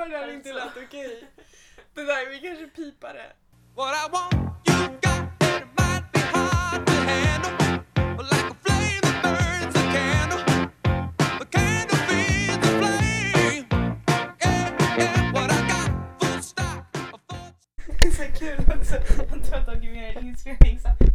var det här inte lät okej. Det där, vi kanske pipar det. What I want, you got it, it might be hard to handle, but like a flame that burns a candle, the candle feeds the flame, yeah, what I got, full stop of thoughts. Det är så kul också att du har tagit med inspelningsappen.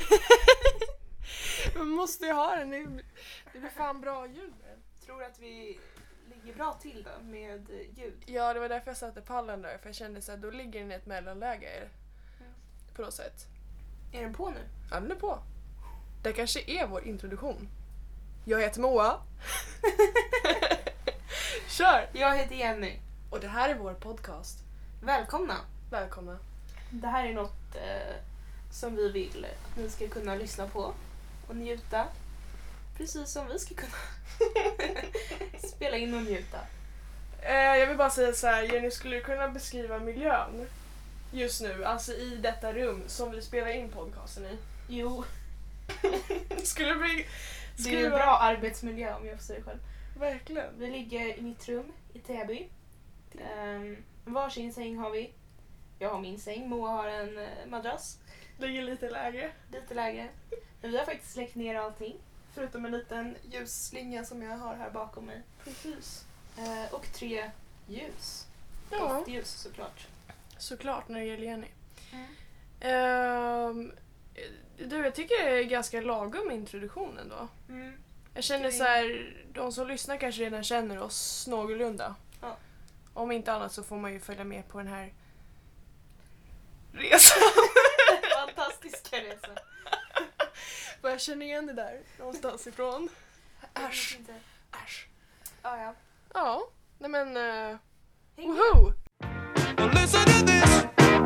Man måste ju ha den, det blir fan bra ljud. Tror att vi ligger bra till då med ljud? Ja, det var därför jag satte pallen där, för jag kände så här, då ligger den i ett mellanläge på något sätt. Är den på nu? Ja, den är på. Det kanske är vår introduktion. Jag heter Moa. Kör! Jag heter Jenny. Och det här är vår podcast. Välkomna! Välkomna. Det här är något som vi vill att ni ska kunna lyssna på och njuta. Precis som vi ska kunna spela in och njuta. Jag vill bara säga så här, Jenny, skulle du kunna beskriva miljön just nu, alltså i detta rum som vi spelar in podcasten i? Jo, Skulle det bli... det är en bra arbetsmiljö om jag får säga själv. Verkligen. Vi ligger i mitt rum i Täby. Varsin säng har vi. Jag har min säng, Moa har en madrass. Ligger lite lägre. Lite lägre. Men vi har faktiskt släckt ner allting. Förutom en liten ljusslinga som jag har här bakom mig. Precis. Och 3 ljus. Ja, Doftljus såklart. såklart när det gäller Jenny. Mm. Du, jag tycker det är ganska lagom introduktion ändå. Mm. Jag känner så här, de som lyssnar kanske redan känner oss någorlunda. Ja. Om inte annat så får man ju följa med på den här resan. Fantastiska resa. För jag känner igen det där någonstans ifrån. Äsch. Äsch. Ja. Ja, nej men... Häng med. Woho! Well, listen to this.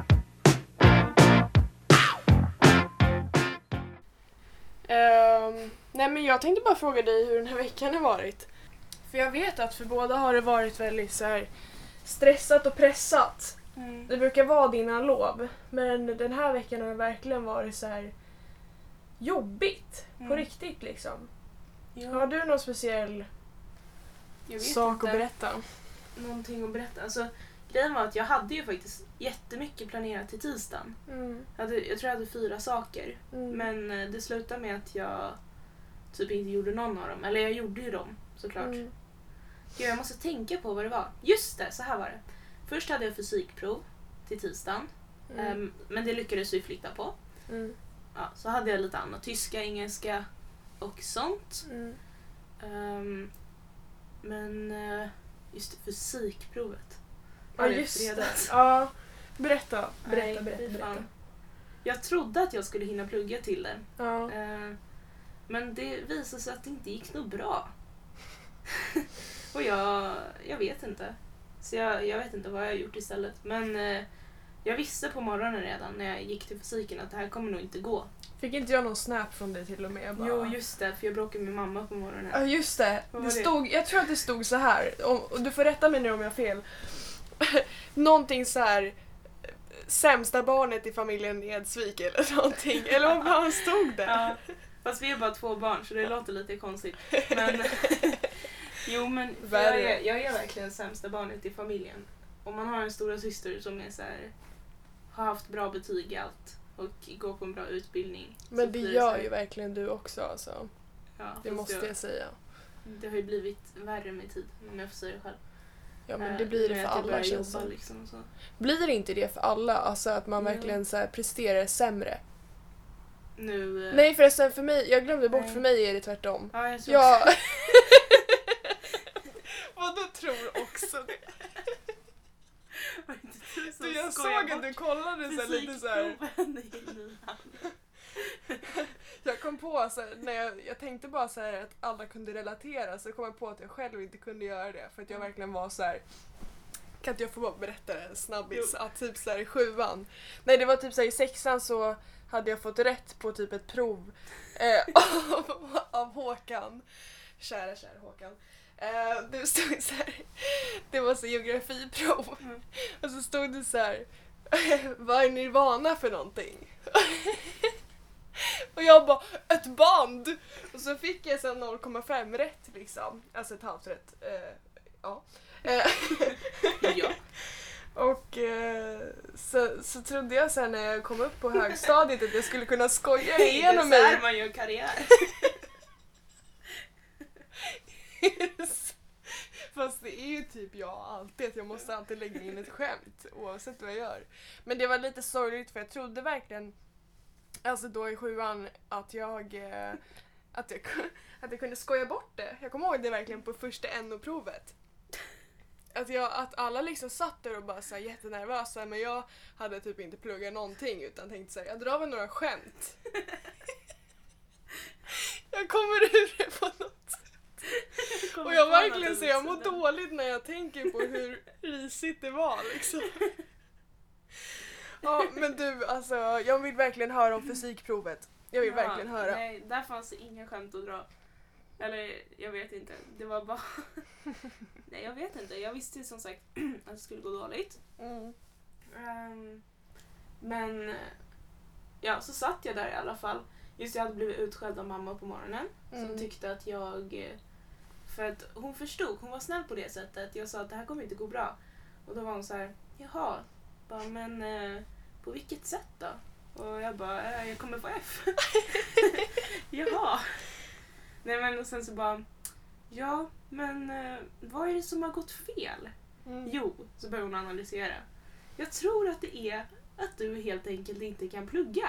Nej men jag tänkte bara fråga dig hur den här veckan har varit. För jag vet att för båda har det varit väldigt så här stressat och pressat. Mm. Det brukar vara dina lov. Men den här veckan har det verkligen varit så här jobbigt. På Mm. riktigt liksom. Ja, Har du någon speciell jag vet sak inte. att berätta? Någonting att berätta. Alltså, grejen var att jag hade ju faktiskt jättemycket planerat till tisdagen. Mm. Jag tror jag hade 4 saker. Mm. Men det slutade med att jag typ inte gjorde någon av dem. Eller jag gjorde ju dem såklart. Mm. Gud, jag måste tänka på vad det var. Just det, så här var det. Först hade jag fysikprov till tisdagen. Mm. Men det lyckades vi flytta på. Mm. Ja, så hade jag lite annat. Tyska, engelska och sånt. Mm. Men just det, fysikprovet. Ja, Hade jag just det. fredags. Ja, berätta. Nej, Berätta. fy fan. Jag trodde att jag skulle hinna plugga till det. Ja. Men det visade sig att det inte gick nog bra. Och jag vet inte. Så jag vet inte vad jag har gjort istället. Men jag visste på morgonen redan när jag gick till fysiken att det här kommer nog inte gå. Fick inte jag någon snap från dig till och med? Jag bara... Jo, just det. För jag bråkade med mamma på morgonen. Ja, just det. Vad Det var det? stod, jag tror att det stod så här. Och du får rätta mig nu om jag har fel. Någonting så här. Sämsta barnet i familjen Edsvik eller någonting. Eller vad fan stod det? Ja, fast vi är bara 2 barn så det låter lite konstigt. Men jo, men jag är verkligen sämsta barnet i familjen. Om man har en stora syster som är så här, har haft bra betyg i allt och går på en bra utbildning. Men så det blir gör så här- ju verkligen du också alltså. Ja, Det fast måste jag säga. Det har ju blivit värre med tid, om jag får säga det själv. Ja, men det blir det Med för att jag alla börjar känns jobba det. liksom och så. Blir det inte det för alla? Alltså att man Jo. verkligen så här presterar sämre? Nu... Nej förresten, för mig, jag glömde bort, Nej. för mig är det tvärtom. Ja, jag tror Ja. Vadå tror också det? Var inte du som Du, jag skojade såg att bort du kollade så här lite så här. fysikproven i nian? Jag kom på så här, när jag tänkte bara så här att alla kunde relatera, så kom jag på att jag själv inte kunde göra det för att jag verkligen var så här. Kan inte jag få bara berätta det snabbis? Jo. Att typ så här i 7:an. Nej, det var typ så här i 6:an så hade jag fått rätt på typ ett prov av Håkan. Kära Håkan. Det stod så här, det var så geografiprov. Mm. Och så stod det så här, vad är Nirvana för någonting? Och jag bara, ett band! Och så fick jag sen 0,5 rätt liksom. Alltså ett halvt rätt. Ja. Ja. så trodde jag sen när jag kom upp på högstadiet att jag skulle kunna skoja Det igenom är så här mig. man gör karriär. Fast det är ju typ jag alltid, att jag måste alltid lägga in ett skämt oavsett vad jag gör. Men det var lite sorgligt för jag trodde verkligen, alltså då i 7:an, att jag kunde skoja bort det. Jag kommer ihåg det verkligen på första NO-provet. Att alla liksom satt där och bara så här jättenervösa, men jag hade typ inte pluggat någonting utan tänkte säga jag drar väl några skämt. Jag kommer ur det på något sätt. Och jag verkligen så jag mår dåligt när jag tänker på hur risigt det var liksom. Ja, men du, alltså jag vill verkligen höra om fysikprovet. Jag vill verkligen höra. Nej, där fanns det inga skämt att dra. Eller, jag vet inte. Det var bara... Nej, jag vet inte. Jag visste som sagt att det skulle gå dåligt. Men... Ja, så satt jag där i alla fall. Just jag hade blivit utskälld av mamma på morgonen. Som tyckte att jag... För att hon förstod, hon var snäll på det sättet. Jag sa att det här kommer inte gå bra. Och då var hon så här, jaha. Bara, men på vilket sätt då? Och jag bara, jag kommer få F. Jaha. Nej men och sen så bara, ja men vad är det som har gått fel? Jo, så börjar hon analysera. Jag tror att det är att du helt enkelt inte kan plugga.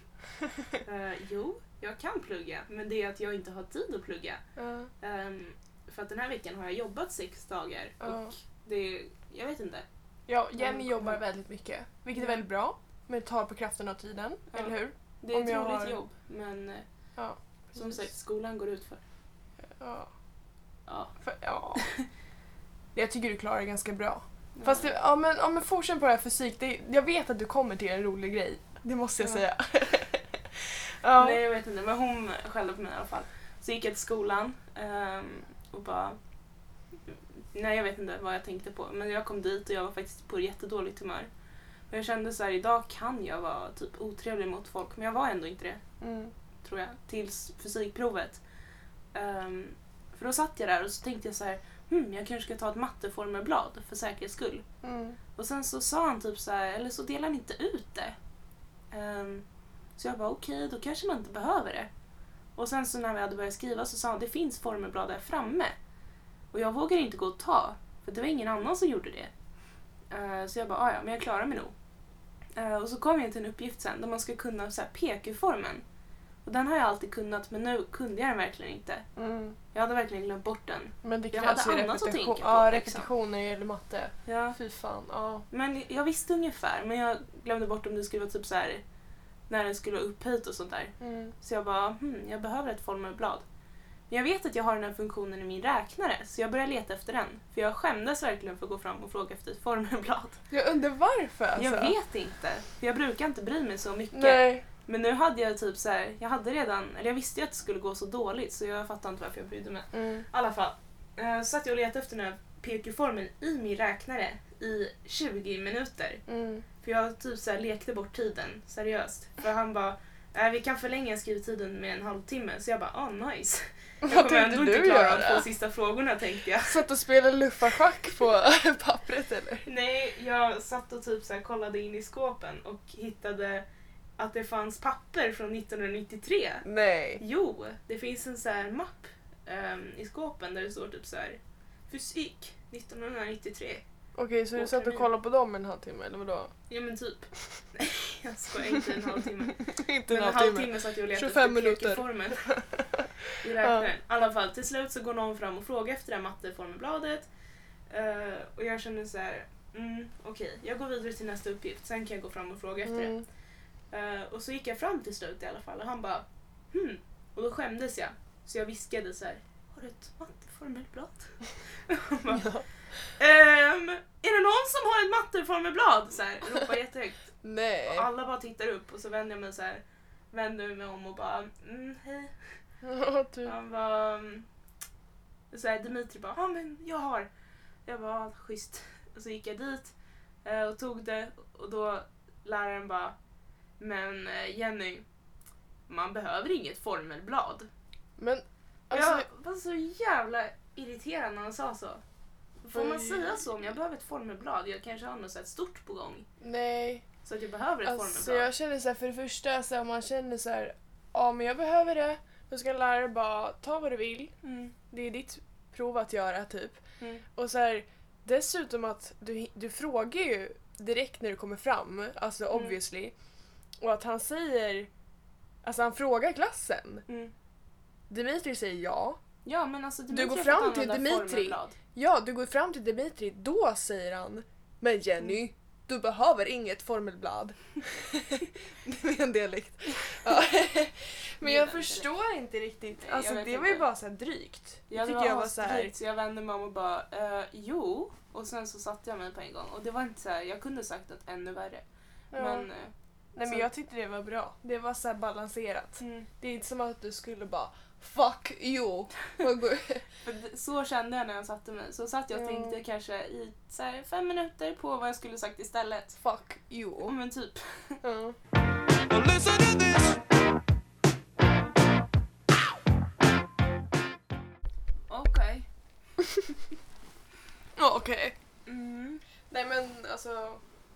Jo, jag kan plugga, men det är att jag inte har tid att plugga. För att den här veckan har jag jobbat 6 dagar och det, jag vet inte. Ja, Jenny jobbar väldigt mycket, vilket är väldigt bra. Men tar på kraften och tiden, eller hur? Det är ett roligt jobb, men som sagt, skolan går ut för. Ja. Ja. Jag tycker du klarar det ganska bra. Fast men fortsätt på det här fysik. Jag vet att du kommer till en rolig grej. Det måste jag säga. Nej, jag vet inte. Men hon skällde på mig i alla fall. Så gick jag till skolan och bara... Nej, jag vet inte vad jag tänkte på. Men jag kom dit och jag var faktiskt på jättedåligt humör. Och jag kände så här, idag kan jag vara typ otrevlig mot folk. Men jag var ändå inte det. Tror jag. Tills fysikprovet. För då satt jag där och så tänkte jag så här, jag kanske ska ta ett matteformelblad för säkerhets skull. Och sen så sa han typ så här, eller så delar han inte ut det. Så jag bara okej, då kanske man inte behöver det. Och sen så när vi hade börjat skriva så sa han, det finns formelblad där framme. Och jag vågade inte gå och ta, för det var ingen annan som gjorde det. Så jag bara, ja men jag klarar mig nog. Och så kom jag till en uppgift sen där man ska kunna så här PQ-formen. Och den har jag alltid kunnat, men nu kunde jag den verkligen inte. Jag hade verkligen glömt bort den. Men det jag krävs hade ju annat att tänka på. Ja, repetition när det gäller matte. Ja. Fy fan, ja. Men jag visste ungefär, men jag glömde bort om det skulle vara typ så här när den skulle vara upphöjt och sånt där. Så jag bara, jag behöver ett formelblad. Men jag vet att jag har den här funktionen i min räknare, så jag började leta efter den. För jag skämdes verkligen för att gå fram och fråga efter ett formelblad. Jag undrar varför alltså. Jag vet inte, för jag brukar inte bry mig så mycket. Nej. Men nu hade jag typ så här, jag visste ju att det skulle gå så dåligt, så jag fattade inte varför jag brydde mig. I alla fall, så satt jag och letade efter den här PQ-formen i min räknare i 20 minuter. För jag typ så här lekte bort tiden, seriöst. För han bara, vi kan förlänga skrivtiden med en halvtimme. Så jag bara, nice. Jag kommer ändå inte klara de 2 sista frågorna, tänkte jag. Satt och spelade luffarschack på pappret eller? Nej, jag satt och typ så här kollade in i skåpen och hittade att det fanns papper från 1993. Nej. Jo, det finns en så här mapp i skåpen där det står typ så här fysik 1993. Okej, så du satt och kollade på dem en halvtimme, eller vadå? Ja men typ. Nej, jag skojar, inte en halvtimme. Inte en halvtimme satt jag och letade 25 efter minuter. PQ-formen i räknaren. I alla fall, till slut så går någon fram och frågar efter det här matteformelbladet. Och jag känner så här, okej, jag går vidare till nästa uppgift. Sen kan jag gå fram och fråga efter det. Och så gick jag fram till slut i alla fall och han bara, och då skämdes jag. Så jag viskade så här, har du ett matteformelblad? Bara, är det någon som har ett matteformelblad? Så här, ropar jättehögt. Nej. Och alla bara tittar upp och så vänder jag mig så här, vänder mig om och bara, hej. Han var så här, Dimitri bara, men jag har. Jag bara, schysst. Och så gick jag dit och tog det och då läraren bara, men Jenny, man behöver inget formelblad. Men alltså, jag var så jävla irriterad när han sa så. Får man säga så om jag behöver ett formelblad? Jag kanske har något så här stort på gång. Nej. Så att jag behöver ett Alltså formelblad. jag känner så här, för det första, så här, om man känner så här, ja men jag behöver det, då ska lärare bara ta vad du vill. Mm. Det är ditt prov att göra typ. Mm. Och så här, dessutom att du frågar ju direkt när du kommer fram, alltså obviously. Och att han säger, alltså han frågar klassen. Mm. Dimitri säger ja. Ja, men alltså Du går fram till Dimitri. Ja, du går fram till Dimitri, då säger han, men Jenny, du behöver inget formelblad. Det är en dialekt. Ja. Men jag förstår inte riktigt. Nej, Alltså jag det vet var ju inte. bara så här drygt. Ja, det tycker var jag var så här. så jag vände mig om och bara, jo. Och sen så satte jag mig på en gång. Och det var inte så här, jag kunde sagt något ännu värre. Ja. Men, Nej men så- jag tyckte det var bra. Det var så här balanserat. mm. Det är inte som att du skulle bara fuck you. Så kände jag när jag satte mig. Så satt jag och Ja. tänkte kanske i så här 5 minuter på vad jag skulle sagt istället. Fuck you. Men typ. Ja. Well, listen to this. Okej. Ja, okej. Mm. Nej men alltså.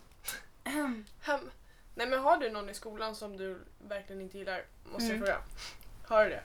Nej men har du någon i skolan som du verkligen inte gillar? Måste jag fråga. Har du det?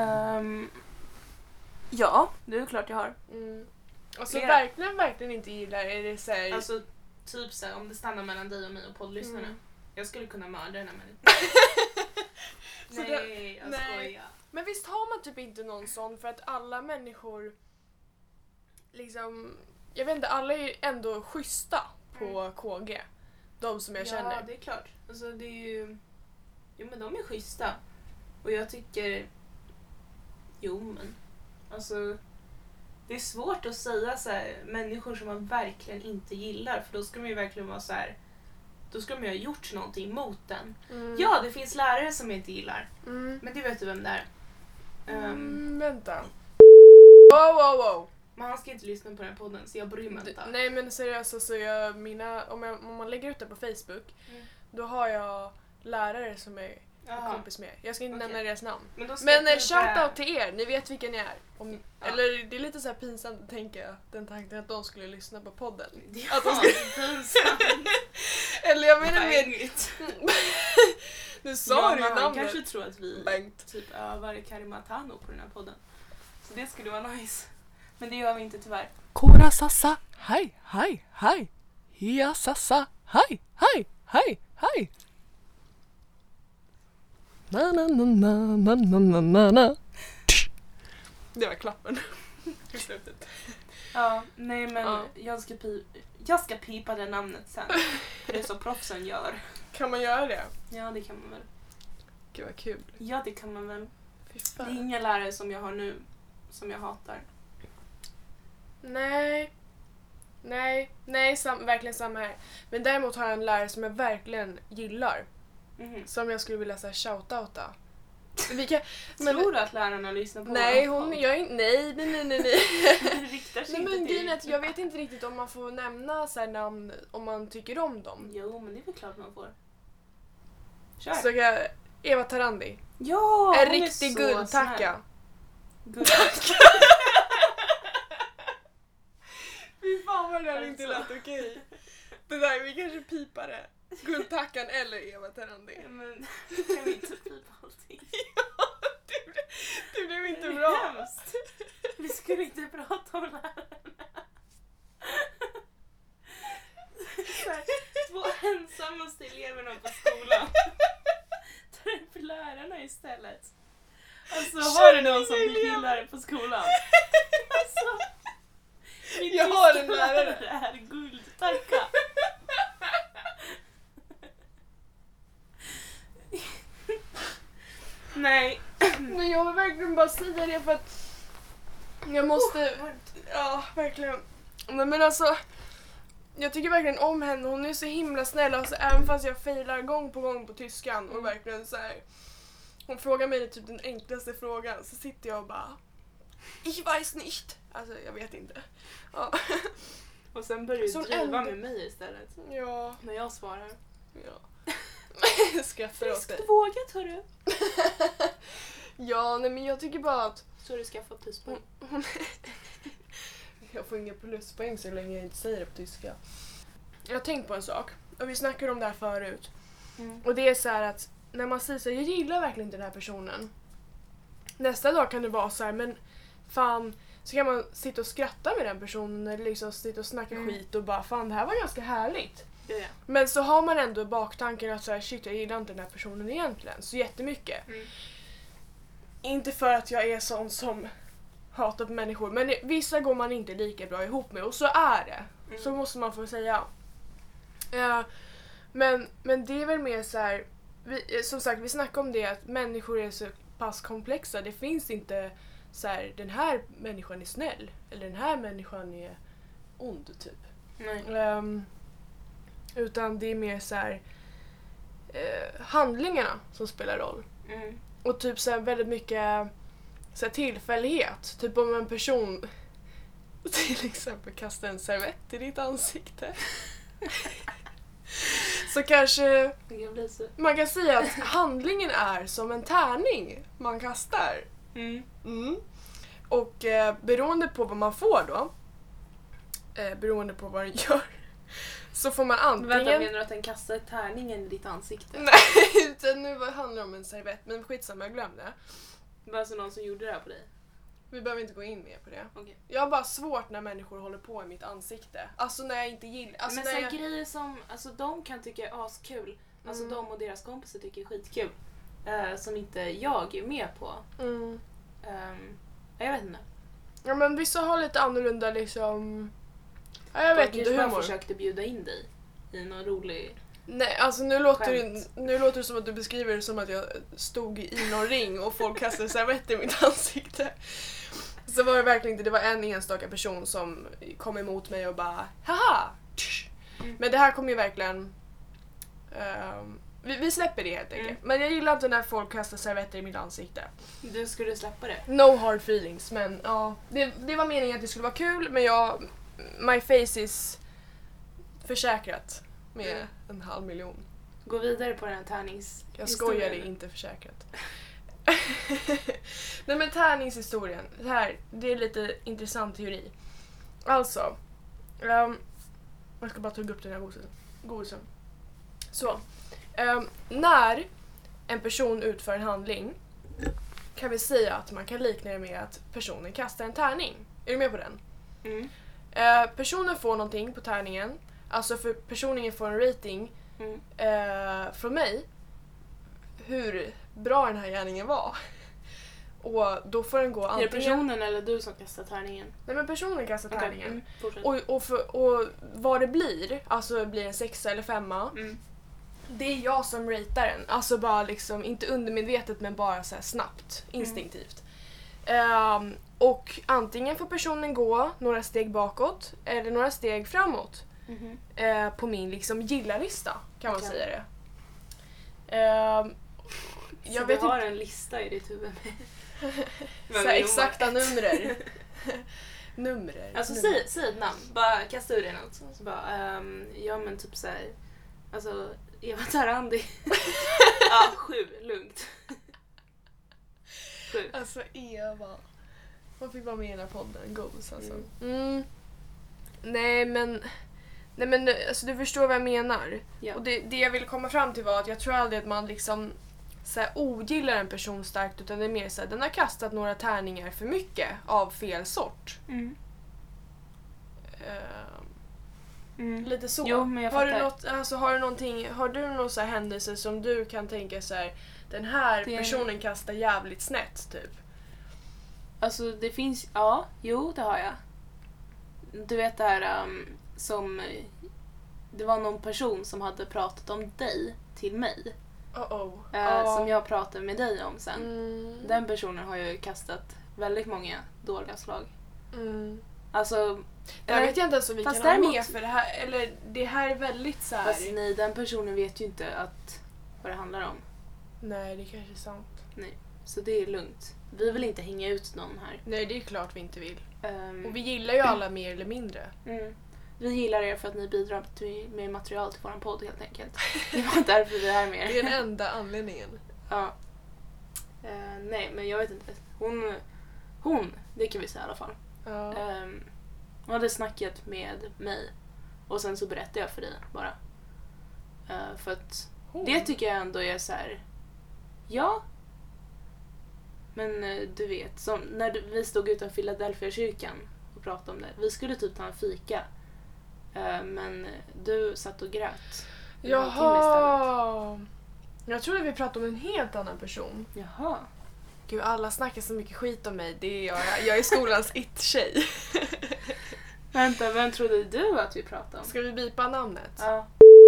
Ja, det är klart jag har. Alltså Flera. verkligen inte gillar, är det såhär... Alltså, typ så här, om det stannar mellan dig och mig och poddlyssnarna. Mm. Jag skulle kunna mörda den här människan. Så Nej, jag nej. skojar. Men visst har man typ inte någon sån, för att alla människor liksom, jag vet inte, alla är ju ändå schyssta på KG. De som jag Ja, känner. det är klart. Alltså det är ju... Jo men de är schyssta. Och jag tycker... Jo men... Alltså... Det är svårt att säga så här, människor som man verkligen inte gillar. För då ska man ju verkligen vara så här. Då ska man ju ha gjort någonting mot den. Ja, det finns lärare som jag inte gillar. Mm. Men det vet du vem det är. Vänta. Wow. Men han ska inte lyssna på den här podden så jag bryr mig inte. Nej men seriöst, alltså om man lägger ut det på Facebook, då har jag lärare som är Jaha. kompis med. Jag ska inte Okej. nämna deras namn. Men, då ska Men jag shoutout till er, ni vet vilka ni är. Ja. Eller det är lite så här pinsamt att tänka den tanken att de skulle lyssna på podden. Ja, Att de det är pinsamt. Eller jag menar mer... Bengt. Nu sa du ju Han namnet. kanske tror att vi Bengt. typ övar Karimatano på den här podden. Så det skulle vara nice. Men det gör vi inte tyvärr. Kora sassa, hej. Hia sassa, hej. Na. Det var klappen. I slutet. Ja, nej men Ja. jag ska pipa det namnet sen. För det är så proffsen gör. Kan man göra det? Ja, det kan man väl. Gud vad kul. Ja, det kan man väl. Fy Det är fan. inga lärare som jag har nu som jag hatar. Nej, verkligen samma här. Men däremot har jag en lärare som jag verkligen gillar. Mhm. Som jag skulle vilja så här shoutouta. Vi kan, men, Tror du att lärarna lyssnar på nej, våran hon, podd? jag är inte, nej. Det riktar sig Nej inte men till. grejen är att jag vet inte riktigt om man får nämna så här namn om man tycker om dem. Jo, men det är väl klart man får. Kör. Så jag, Eva Tarandi. Ja, En hon är riktig så guldtacka. snäll. Guldtacka. Fy fan vad det där inte lät okej. Det där, vi kanske pipar det. Guldtackan eller Eva Tarandi. Men kan vi inte pipa allting? Det blev inte Det är bra. hemskt. Vi skulle inte prata om lärarna. Så här, 2 ensammaste eleverna på skolan. Ta upp lärarna istället. Alltså har du någon som du gillar på skolan? Alltså, min Jag har en tyska lärare. är guldtacka. Nej. Men jag vill verkligen bara säga det för att jag måste... Ja, verkligen. Men alltså, jag tycker verkligen om henne. Hon är så himla snäll. Alltså, även fast jag failar gång på gång på tyskan och verkligen så här. Hon frågar mig typ den enklaste frågan, så sitter jag och bara Ich weiß nicht. Alltså, jag vet inte. Ja. Och sen börjar du Så driva ändå- med mig istället. Ja. När jag svarar. Ja. Jag skrattar åt dig. Friskt vågat hörru. Ja, nej men jag tycker bara att Så har du skaffat pluspoäng. Jag får inga pluspoäng så länge jag inte säger det på tyska. Jag har tänkt på en sak. Och vi snackade om det här förut. Och det är så här att när man säger så här, jag gillar verkligen inte den här personen. Nästa dag kan det vara så här, men fan, så kan man sitta och skratta med den personen eller liksom sitta och snacka skit och bara fan, det här var ganska härligt. Ja. Men så har man ändå i baktanken att så här, shit, jag gillar inte den här personen egentligen så jättemycket. Inte för att jag är sån som hatar på människor, men vissa går man inte lika bra ihop med och så är det. Så måste man få säga. Men det är väl mer så här, som sagt, vi snackar om det att människor är så pass komplexa. Det finns inte så här, den här människan är snäll eller den här människan är ond typ. Nej. Utan det är mer så här, handlingarna som spelar roll. Och typ så här, väldigt mycket så här, tillfällighet. Typ om en person till exempel kastar en servett i ditt ansikte. Så kanske man kan säga att handlingen är som en tärning man kastar. Och beroende på vad man får då, beroende på vad den gör, så får man antingen... Vänta, menar du att den kastar tärningen i ditt ansikte? Nej, utan nu handlar det om en servett, men skitsamma, jag glömde. Det var alltså någon som gjorde det här på dig? Vi behöver inte gå in mer på det. Okay. Jag har bara svårt när människor håller på i mitt ansikte. Alltså när jag inte gillar... Alltså, men när så jag... grejer som alltså, de kan tycka är askul. Alltså de och deras kompisar tycker är skitkul. Som inte jag är med på. Jag vet inte. Ja, men vissa har lite annorlunda liksom... Ja, jag vet inte hur humor. Jag försökte bjuda in dig i någon rolig... Nej, alltså nu låter det som att du beskriver det som att jag stod i någon ring och folk kastade servetter i mitt ansikte. Så var det verkligen inte, det var en enstaka person som kom emot mig och bara haha! Men det här kommer ju verkligen... vi släpper det helt enkelt. Men jag gillar inte när folk kastar servetter i mitt ansikte. Du skulle släppa det? No hard feelings, men ja. Det var meningen att det skulle vara kul, men my face is försäkrat med 500 000. Gå vidare på den här tärningshistorien. Jag skojar, det är inte försäkrat. Nej, men tärningshistorien. Det är lite intressant teori. Alltså, jag ska bara tugga upp den här godisen. Så, när en person utför en handling kan vi säga att man kan likna det med att personen kastar en tärning. Är du med på den? Personen får någonting på tärningen. Alltså för personen får en rating från mig hur bra den här gärningen var. Och då får den gå antingen... Är det personen eller du som kastar tärningen? Nej, men personen kastar tärningen. Okay. Och vad det blir, alltså blir en 6 eller 5, det är jag som ratear den. Alltså bara liksom, inte undermedvetet men bara så här snabbt, instinktivt. Och antingen får personen gå några steg bakåt eller några steg framåt på min liksom gillarlista, kan man säga det. Jag vet har en lista i ditt huvud med så exakta nummer. Alltså säg ett namn, bara kasta ur dig något. Så bara, ja men typ såhär, alltså Eva Tarandi. Ja, 7, lugnt. 7. Alltså Eva. Man fick vara med i den här podden, gos alltså. Nej men alltså du förstår vad jag menar. Ja. Och det jag ville komma fram till var att jag tror aldrig att man liksom så här, ogillar en person starkt, utan det är mer så här, den har kastat några tärningar för mycket av fel sort. Lite så. Jo, men jag har du någon så här händelse som du kan tänka så här, den här personen kastar jävligt snett typ? Alltså det finns, det har jag. Du vet det här som det var någon person som hade pratat om dig till mig. Som jag pratade med dig om sen. Den personen har ju kastat väldigt många dåliga slag. Alltså, jag vet inte ens om vi kan ha med för det här, eller det här är väldigt så här. Fast nej, den personen vet ju inte vad det handlar om. Nej, det kanske är sant. Nej, så det är lugnt. Vi vill inte hänga ut någon här. Nej, det är klart vi inte vill. Och vi gillar ju alla mer eller mindre. Vi gillar er för att ni bidrar med material till våran podd helt enkelt. Det var därför vi är här med er. Det är den enda anledningen. Ja. Nej, men jag vet inte. Hon, det kan vi säga i alla fall. Hon hade snackat med mig. Och sen så berättade jag för dig bara. För att det tycker jag ändå är så här. Ja. Men du vet, som när vi stod utanför Philadelphia-kyrkan och pratade om det. Vi skulle typ ta en fika. Men du satt och grät. Jaha. Jag trodde vi pratade om en helt annan person. Jaha. Gud, alla snackar så mycket skit om mig. Det är jag är skolans it-tjej. Vänta, vem trodde du att vi pratade om? Ska vi bipa namnet? Ja.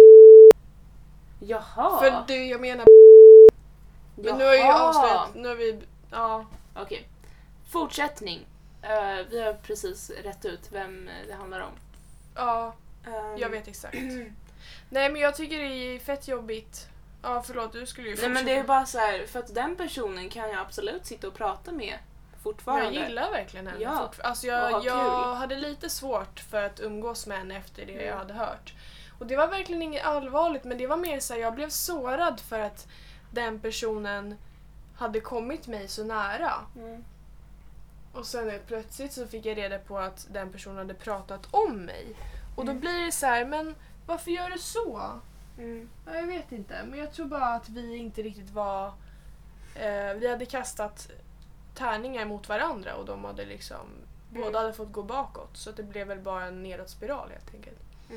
Jaha. För du, jag menar... Men nu har jag ju avslöjat... Nu har vi... Ja. Okej. Fortsättning. Vi har precis rätt ut vem det handlar om. Ja, jag vet exakt. Nej, men jag tycker det är fett jobbigt. Ja, förlåt, du skulle ju Nej, men det är bara så här, för att den personen kan jag absolut sitta och prata med fortfarande. Jag gillar verkligen henne. Ja. Alltså Och jag hade lite svårt för att umgås med henne efter det jag hade hört. Och det var verkligen inget allvarligt, men det var mer så här, jag blev sårad för att den personen hade kommit mig så nära. Mm. Och sen plötsligt så fick jag reda på att den personen hade pratat om mig. Och då blir det så här, men varför gör du så? Ja, jag vet inte, men jag tror bara att vi inte riktigt var... vi hade kastat tärningar mot varandra och de hade liksom... Båda hade fått gå bakåt, så att det blev väl bara en nedåtspiral helt enkelt.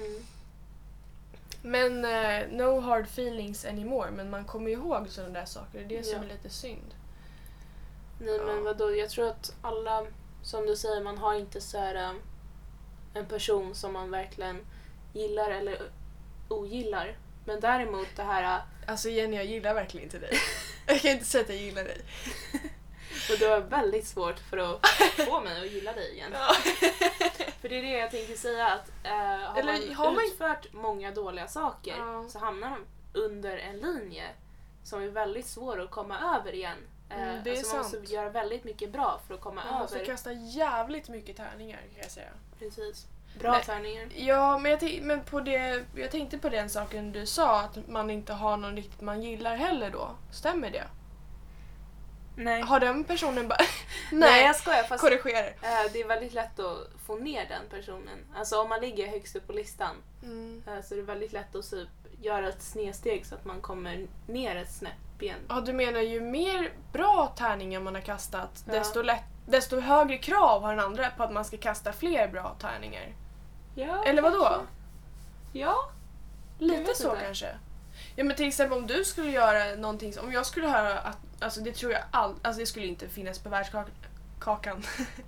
Men no hard feelings anymore, men man kommer ju ihåg sådana där saker, det är det som är lite synd. Nej, men vadå, jag tror att alla, som du säger, man har inte så här en person som man verkligen gillar eller ogillar. Men däremot det här... Alltså Jenny, jag gillar verkligen inte dig. Jag kan inte säga att jag gillar dig. Och det var väldigt svårt för att få mig att gilla dig igen. Ja. För det är det jag tänkte säga, att har man utfört många dåliga saker så hamnar man under en linje som är väldigt svår att komma över igen. Det är alltså man sant. måste göra väldigt mycket bra för att komma Man måste över. kasta jävligt mycket tärningar, kan jag säga. Precis. Bra tärningar. Ja, men jag tänkte på den saken du sa, att man inte har någon riktigt man gillar heller då. Stämmer det? Nej. Har den personen bara... Nej, jag skojar. Fast korrigerar. det är väldigt lätt att få ner den personen. Alltså om man ligger högst upp på listan så är det väldigt lätt att typ göra ett snedsteg så att man kommer ner ett snäpp igen. Ja, du menar ju mer bra tärningar man har kastat, desto högre krav har den andra på att man ska kasta fler bra tärningar. Ja, eller vadå? kanske. Ja. Lite så kanske. Ja, men till exempel om du skulle göra någonting, om jag skulle höra att, alltså det tror jag alltså det skulle inte finnas på världskakan.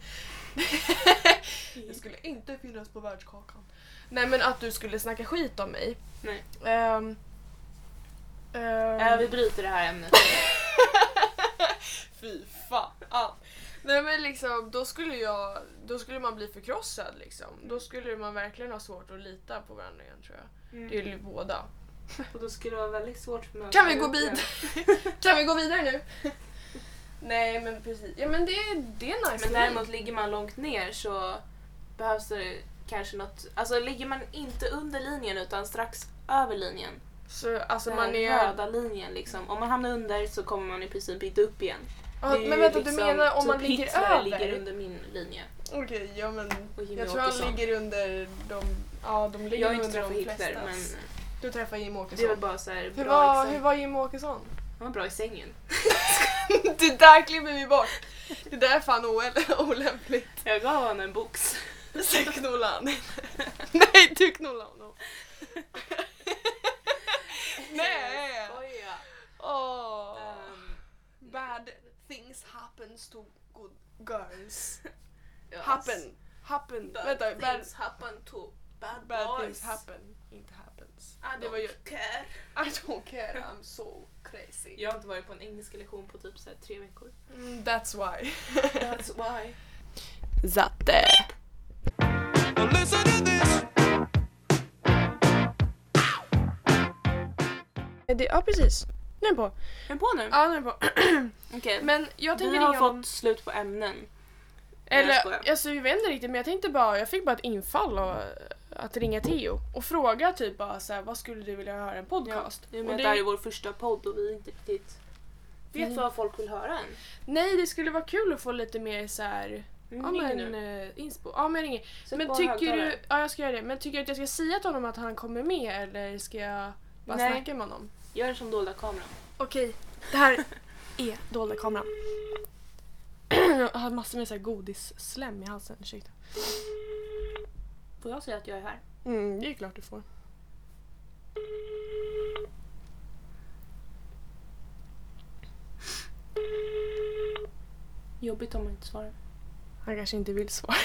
Det skulle inte finnas på världskakan. Nej, men att du skulle snacka skit om mig. Nej. Vi bryter det här ämnet. Fy fan. Nej, men liksom, då skulle man bli förkrossad liksom. Då skulle man verkligen ha svårt att lita på varandra igen, tror jag. Det är ju båda. Och då skulle det vara väldigt svårt för mig. Kan vi gå vidare? Kan vi gå vidare nu? Nej, men precis. Ja, men det är nice. Men däremot ligger man långt ner så behövs det kanske något... Alltså ligger man inte under linjen utan strax över linjen. Så alltså den man är... röda linjen liksom. Om man hamnar under så kommer man i princip inte upp igen. Ja, men vänta, du menar om typ man ligger Hitler över? ligger under min linje. Okej, ja men... Jag tror Åkesson. han ligger under de... Ja, de ligger Jag har inte under träffat de Hitler, flesta. men Du träffar Jim Åkesson. det är väl bara så här Hur bra var Jim Åkesson? Han var bra i sängen. Det där klipper vi bort. Det där är fan olämpligt. Jag gav honom en box. Så knulla han. Nej, du knullar honom. Nej. Skoja. Bad things happens to good girls. Yes. Happen. Bad Vänta, things happen to bad boys. things happen. Inte happens. I Det var ju... don't care. I don't care, I'm so crazy. Jag har inte varit på en engelska lektion på typ så här 3 veckor. That's why. That's why. Zatte. Well, listen to this. Ja, precis. Nu är den på. Är den på nu? Ja, nu är den på. Okej. Men jag tänker Vi har ringa fått slut på ämnen. Jag Eller, skojar. alltså jag vet inte riktigt, men jag fick bara ett infall av att ringa Theo och fråga typ bara så här, vad skulle du vilja höra en podcast? Ja, och men det här är vår första podd och vi inte riktigt vet vad folk vill höra än. Nej, det skulle vara kul att få lite mer så här Ja Ringer men nu. inspo. Ja men jag ringer. Sätt Men på tycker högtalare. du, ja jag ska göra det. Men tycker du att jag ska säga till honom att han kommer med eller ska jag bara Nej. snacka med honom? Gör det som dolda kameran. Okej, det här är dolda kameran. Jag har massor med så här godisslem i halsen, ursäkta. Får jag säga att jag är här? Det är klart du får. Jobbigt om man inte svarar. Han kanske inte vill svara.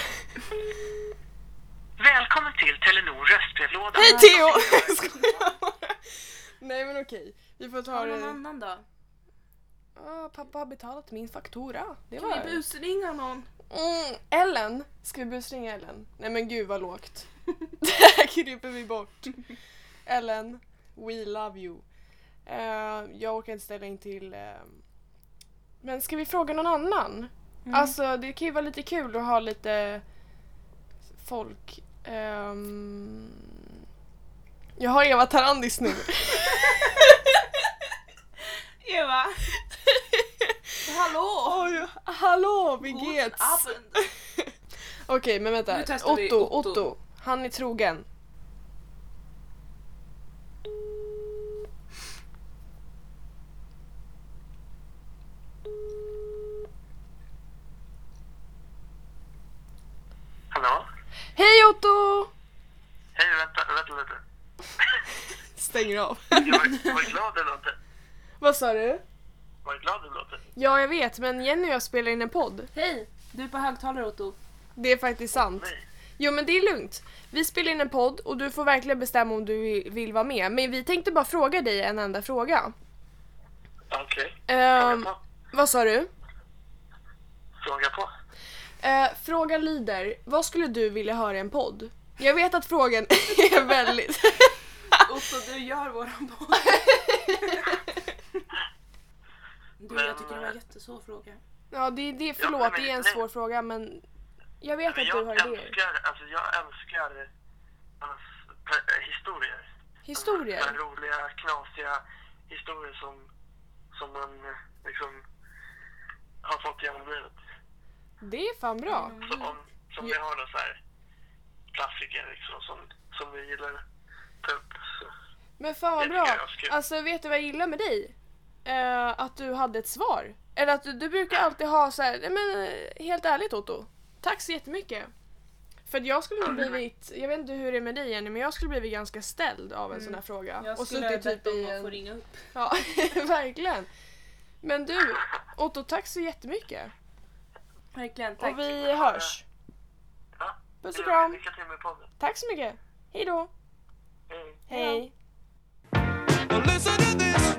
Välkommen till Telenor röstbrevlåda. Hej Theo! Jag skojar bara. Nej men okej, vi får ta Har någon det. annan då? Pappa har betalat min faktura. Det Kan var vi busringa någon? Ellen, ska vi busringa Ellen? Nej men gud vad lågt. Det här kryper vi bort. Ellen, we love you. Jag orkar inte ställa in till... Men ska vi fråga någon annan? Alltså det kan ju vara lite kul att ha lite folk. Jag har Eva Tarandis nu. Eva! Hallå! Oj, hallå, vi gets. Abend. Okej, men Nu vänta. testar vi Otto. Han är trogen. Hallå? Hej Otto! Hej, vänta lite. Stänger av. Var glad du låter. Vad sa du? Var glad du låter. Ja, jag vet, men Jenny och jag spelar in en podd. Hej! Du är på högtalare Otto. Det är faktiskt sant. Nej. Jo, men det är lugnt. Vi spelar in en podd och du får verkligen bestämma om du vill vara med. Men vi tänkte bara fråga dig en enda fråga. Okej. Ehm, Fråga på. vad sa du? Fråga på. Frågan lyder, vad skulle du vilja höra i en podd? Jag vet att frågan är väldigt... Otto, du gör våran podd. Jag tycker det var en jättesvår fråga. Ja, det förlåt, Ja, men- det är en svår fråga, men jag vet Men att du har idéer. jag älskar historier. Historier? Så här roliga, knasiga historier som man liksom har fått genom livet. Det är fan bra. Som vi har någon så här klassiker liksom, som vi gillar att ta upp. Så. Men fan vad Det bra. tycker jag var kul. Alltså vet du vad jag gillar med dig? Att du hade ett svar. Eller att du brukar alltid ha så här, nej men helt ärligt Otto. Tack så jättemycket. För att jag skulle nog blivit, jag vet inte hur det är med dig Jenny, men jag skulle blivit ganska ställd av en sån här fråga. Jag och skulle suttit bett typ i om att få en... ringa upp. Ja, verkligen. Men du, Otto, tack så jättemycket. Verkligen, tack. Och vi hörs. Ja. Puss och kram. Lycka till med podden. Tack så mycket. Hej då. Hej. Hej. Well, listen to this.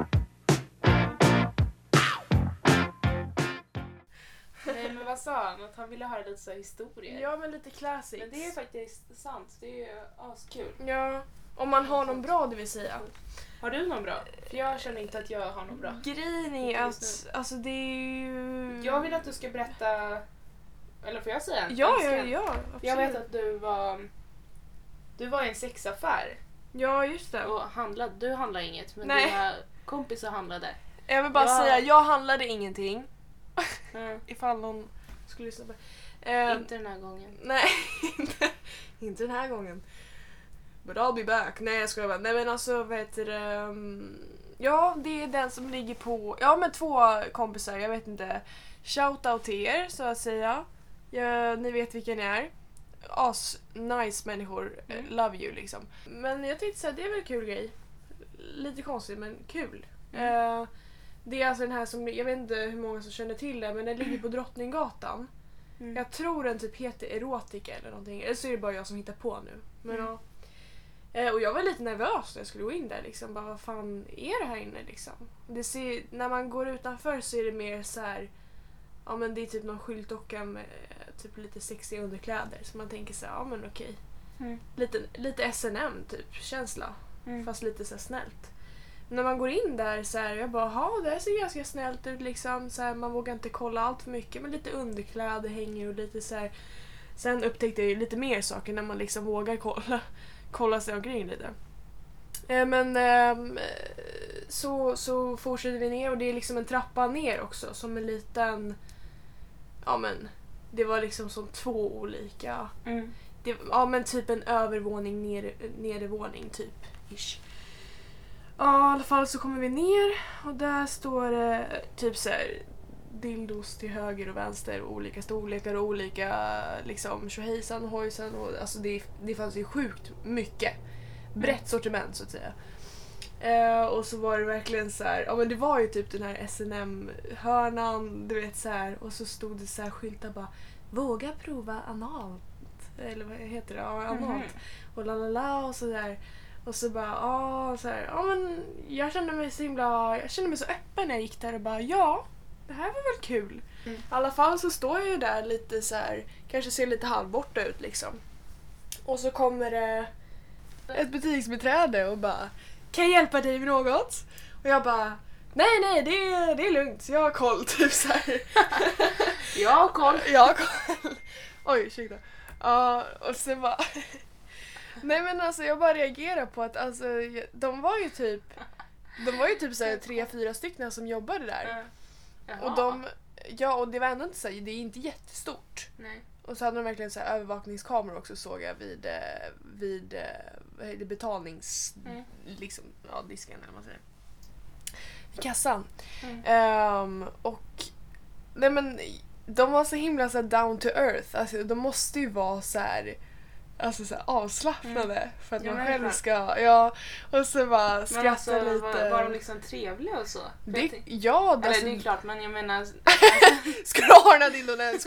Nej men vad sa han? Att han ville höra lite så här historier. Ja, men lite classics. Men det är faktiskt sant. Det är ju askul. Ja, om man har någon bra, det vill säga. Har du någon bra? För jag känner inte att jag har någon bra. Grejen är att, alltså det är ju... Jag vill att du ska berätta... Eller får jag säga? Ja, Önskan? absolut. Jag vet att du var i en sexaffär Ja, just det. och handlade. Du handlade inget, men Nej. dina kompisar handlade. Jag vill bara Ja. säga, jag handlade ingenting. Mm. Ifall någon skulle lyssna på det. Inte den här gången. Nej, inte den här gången. But I'll be back. Nej, jag skojar bara. Nej, men alltså, vad heter det? Ja, det är den som ligger på... Ja, men 2 kompisar, jag vet inte. Shoutout till er, så att säga. Ni vet vilka ni är. Nice människor. Love you, liksom. Men jag tänkte säga, det är väl en kul grej. Lite konstigt, men kul. Det är alltså den här som, jag vet inte hur många som känner till det, men den ligger på Drottninggatan. Jag tror den typ heter Erotica eller någonting. Eller så är det bara jag som hittar på nu. Men ja. Och jag var lite nervös när jag skulle gå in där liksom. Bara, vad fan är det här inne liksom? När man går utanför så är det mer så här. Ja, men det är typ någon skyltdocka med typ lite sexiga underkläder. Så man tänker så här, ja men okej. Lite S&M typ känsla. Fast lite så här snällt. När man går in där så här, jag bara, ja det här ser ganska snällt ut liksom. Så här, man vågar inte kolla allt för mycket, men lite underkläder hänger och lite så här. Sen upptäckte jag ju lite mer saker när man liksom vågar kolla sig omkring lite. Så fortsätter vi ner och det är liksom en trappa ner också som en liten, ja men det var liksom som 2 olika. Mm. Ja men typ en övervåning, nedervåning typ. Ish. Ja i alla fall så kommer vi ner och där står det typ så här dildos till höger och vänster och olika storlekar och olika liksom tjohejsan och hojsan och alltså det fanns ju sjukt mycket brett sortiment så att säga. Och så var det verkligen så här, ja men det var ju typ den här S&M-hörnan, du vet så här, och så stod det så här skyltar bara våga prova analt eller vad heter det? Ja, analt. Och lalala och så där. Och så bara så här, ja men jag kände mig så öppen när jag gick där och bara ja, det här var väl kul. I alla fall så står jag ju där lite så här, kanske ser lite halvborta ut liksom. Och så kommer det ett butiksbiträde och bara kan jag hjälpa dig med något? Och jag bara nej det är lugnt, jag har koll typ så här. Jag har koll. Oj, ursäkta. Och så bara nej men alltså jag bara reagerar på att alltså de var ju typ så här 3-4 stycken som jobbade där. Och och det var ändå inte så här, det är inte jättestort. Nej. Och så hade de verkligen så här övervakningskameror också såg jag vid betalnings liksom disken eller vad man säger. I kassan. Och nej men de var så himla så här down to earth. Alltså de måste ju vara så här alltså så här avslappnade för att man själv ska och så bara skratta alltså, lite. Var de liksom trevliga och så? Det eller alltså, det är klart, men jag menar ska du ha den här dildonen?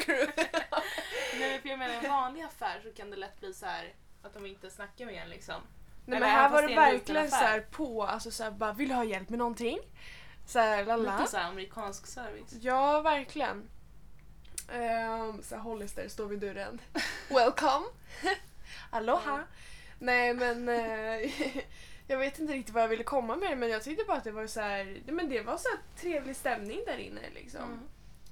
nej, för jag menar i en vanlig affär så kan det lätt bli så här att de inte snackar med en liksom. Nej men här var det verkligen så här på alltså så här, bara vill du ha hjälp med någonting? Så här lalla. Lite så här amerikansk service. Ja, verkligen. Så här Hollister står vid dörren. Welcome. Aloha. Nej men jag vet inte riktigt vad jag ville komma med men jag tyckte bara att det var så här, men det var så här trevlig stämning där inne liksom.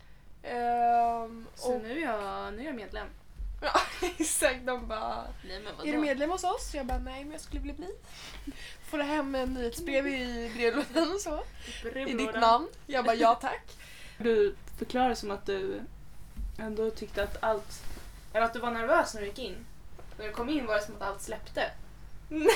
Så och nu är jag medlem. ja, exakt, de bara Nej, men är du medlem hos oss? Jag bara nej men jag skulle vilja bli. Får du hem en nyhetsbrev i brevlådan och så? I ditt namn? Jag bara ja tack. Du förklarar som att du ändå tyckte att allt, eller att du var nervös när du gick in. När du kom in var det som att allt släppte. Nej,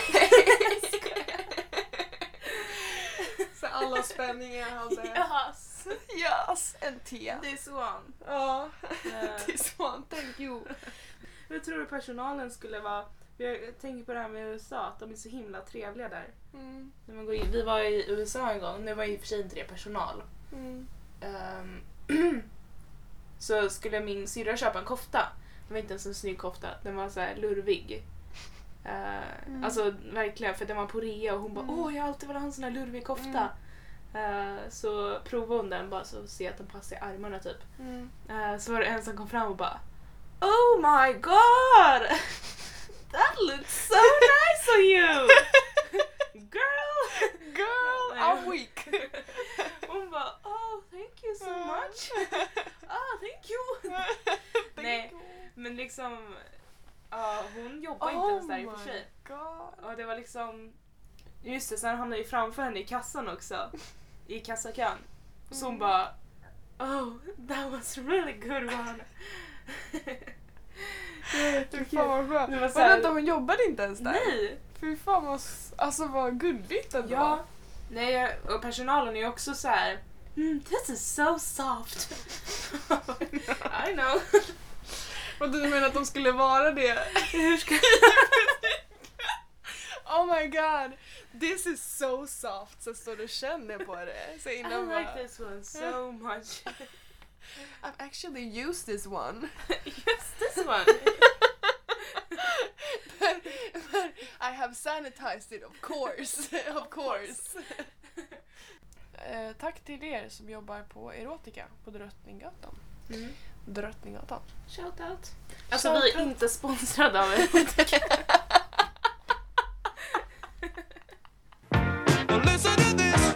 så alla spänningar hade... Yes, en te. Det är så. Ja, det är så. Thank you. Hur tror du personalen skulle vara? Jag tänker på det här med USA, att de är så himla trevliga där. När man går in. Vi var i USA en gång, nu var i och för sig inte det personal. Så skulle min syrra köpa en kofta. Det var inte ens en snygg kofta, den var så här lurvig. Alltså verkligen, för den var på rea och hon bara jag har alltid velat ha en sån här lurvig kofta. Så provade hon den bara så se att den passar i armarna typ. Så var det en som kom fram och bara oh my god! That looks so nice on you! Girl, I'm weak. Hon bara oh thank you so much. Thank you. Nej, men liksom hon jobbar inte ens där i och för sig. Och det var liksom just det, sen hamnade jag framför henne i kassan också. I kassakön. Så hon bara oh, that was really good one. Fy fan vad skönt. Det var Men så här- vänta, hon jobbade inte ens där? Nej. Fy fan vad gulligt ändå. Ja. Nej, och personalen är ju också så här. This is so soft. I know. Och du menar att de skulle vara det? Hur ska Oh my god, this is so soft. Så står du och känner på det. Så I innan like this one so much. I've actually used this one. Just this one. but I have sanitized it, of course. Of course. Tack till er som jobbar på Erotica på Drottninggatan. Drottninggatan. Shout out. Alltså vi är inte sponsrade av Erotica. Well, listen to this.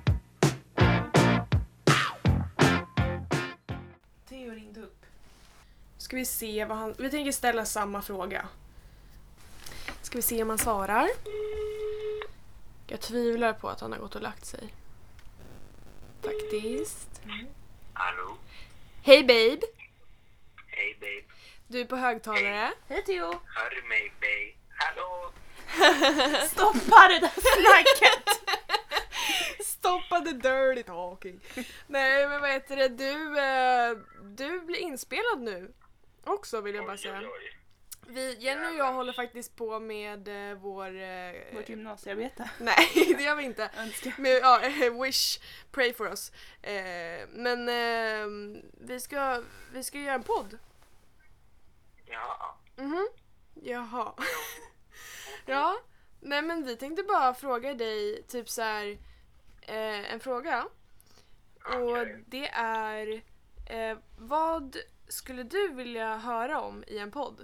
Theo ringde upp. Ska vi se vad han... Vi tänker ställa samma fråga. Ska vi se om han svarar. Jag tvivlar på att han har gått och lagt sig. Faktiskt. Hallå? Hej babe! Hej babe. Du är på högtalare. Hej Theo! Hör du mig babe? Hallå? Stoppa det där snacket! Stoppa the dirty talking. Nej, men vad heter det? Du blir inspelad nu. Också vill jag bara säga. Jenny och jag håller faktiskt på med Vårt gymnasiearbete. Nej, det gör vi inte. Önskar. Med, wish, pray for us. Men vi ska göra en podd. Ja. Jaha. Ja, nej men vi tänkte bara fråga dig typ så här en fråga. Och Okej. det är vad skulle du vilja höra om i en podd?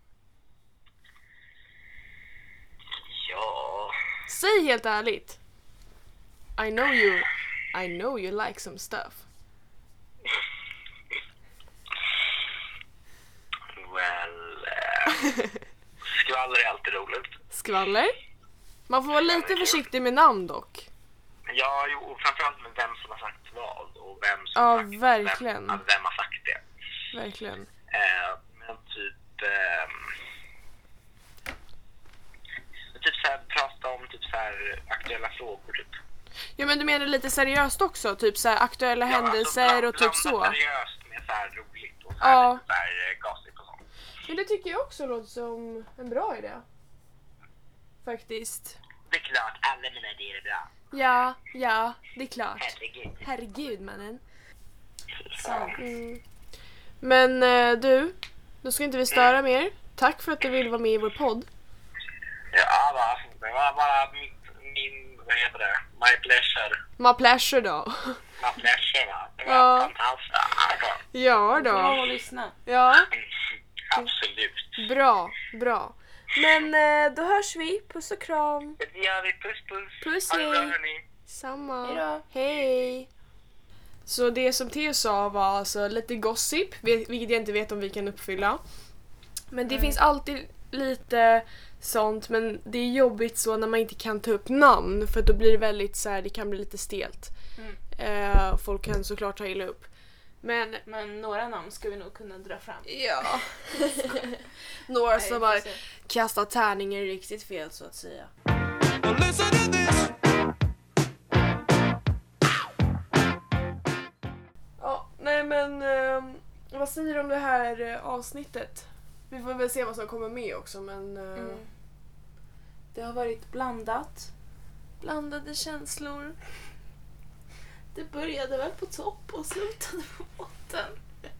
Ja. Säg helt ärligt. I know you like some stuff. Well, skvaller är alltid roligt. Skvaller? Man får vara lite försiktig med namn dock. Ja, jo, och framförallt med vem som har sagt vad och vem som Ja, har sagt verkligen. Vem har sagt det. Verkligen. Men typ så här, prata om typ så här aktuella frågor typ. Ja, men du menar lite seriöst också? Typ så här aktuella händelser och typ så? Blanda seriöst med så här roligt och så här, Ja. lite så här gossip och sånt. Men det tycker jag också låter som en bra idé. Faktiskt. Det är klart, alla mina idéer är bra. Ja, det är klart. Herregud. Herregud, mannen. Sant. Men då ska inte vi störa mer. Tack för att du vill vara med i vår podd. Ja, det var bara min, vad heter det? My pleasure. My pleasure då. My pleasure, va? Det var Ja. fantastiskt. Alltså, Ja Bra då. att lyssna. Ja, absolut. bra. Men då hörs vi. Puss och kram. Det gör vi. Puss, puss. Puss, Ha det bra, hej. hörni. Samma. Hejdå. Hej. Så det som Theo sa var alltså lite gossip, vilket jag inte vet om vi kan uppfylla. Men det finns alltid lite sånt, men det är jobbigt så när man inte kan ta upp namn, för då blir det väldigt så här, det kan bli lite stelt. Folk kan såklart ta illa upp. Men några namn ska vi nog kunna dra fram. ja. Några Nej, som vi har får se. kastat tärningen riktigt fel så att säga. Well, listen to this. Ja, nej men vad säger du om det här avsnittet? Vi får väl se vad som kommer med också, men Det har varit blandat. blandade känslor. Det började väl på topp och slutade på botten.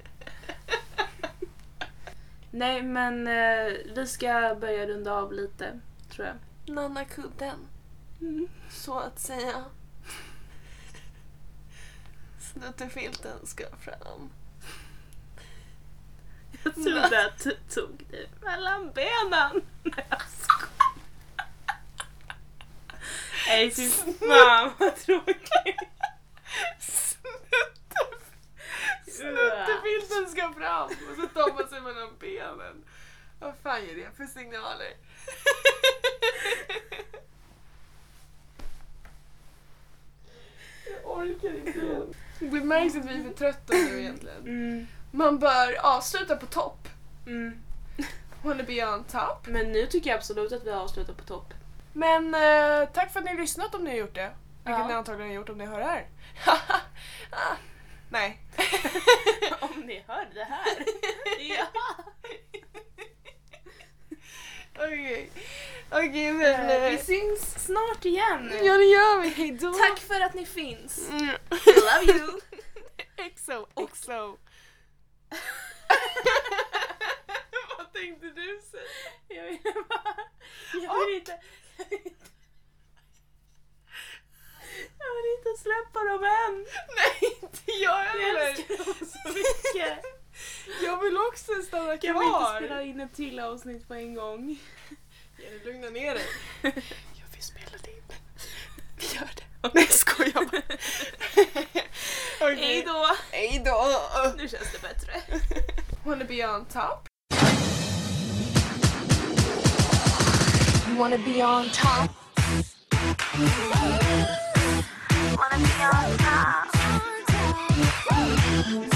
Nej, men vi ska börja runda av lite, tror jag. Nanna kudden, så att säga. Snuttefilten ska fram. Jag trodde att du tog det mellan benen. Nej, fy fan vad tråkigt. Snuttefilten ska fram och så tar man sig mellan benen. Vad fan är det för signaler? Jag orkar inte. Det märks att vi är för trötta nu egentligen. Man bör avsluta på topp. Wanna be on top. Men nu tycker jag absolut att vi avslutar på topp. Men tack för att ni har lyssnat om ni har gjort det. Vilket Ja. ni antagligen har gjort om ni hör det här. Nej. Om ni hör det här. Ja. Okej, men... Vi syns snart igen. ja, det gör vi. Hejdå. Tack för att ni finns. Mm. Love you. Exo. Vad tänkte du säga? Jag vill inte släppa dem än. Nej, inte jag Jag heller. älskar dem så mycket. Jag vill också stanna Kan vi inte kvar. spela in ett till avsnitt på en gång? Jenny, lugna ner dig. Jag vill spela in. Vi gör det. Nej, skojar bara. Hej då. Hejdå. Nu känns det bättre. Wanna be on top? You wanna be on top? Wanna be on top?